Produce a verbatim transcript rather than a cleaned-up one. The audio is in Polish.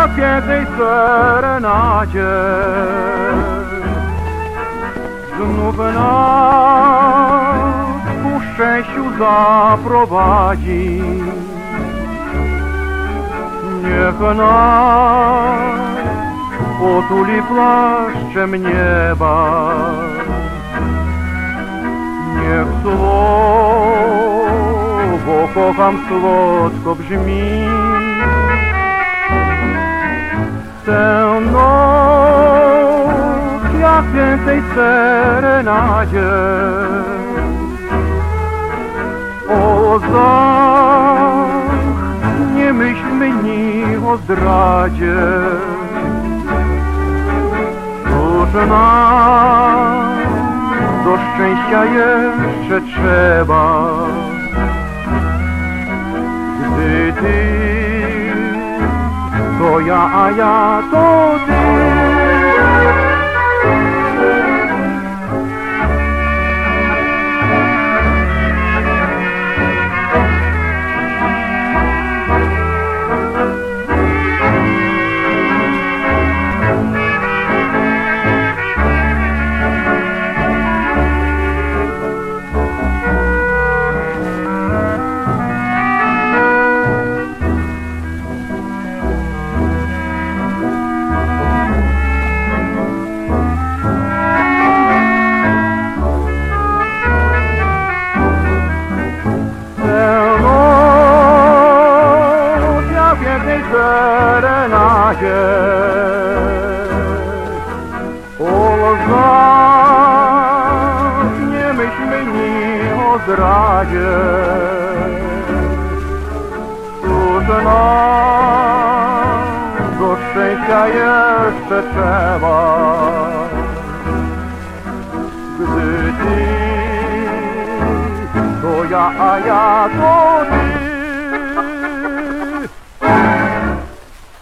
jak pięknej serenadzie. Znów nas ku szczęściu zaprowadzi. Niech nas otuli płaszczem nieba. Niech słowo kocham słodko brzmi. Tę noc jak pięknej serenadzie. O zach, nie myślmy ni o zdradzie. Cóż nam do szczęścia jeszcze trzeba, gdy ty, to ja, a ja to ty. Serenadzie, o znak, nie myślmy ni o zdradzie. Cóż nam do szczęścia jeszcze trzeba, gdy ty, to ja, a ja to ty.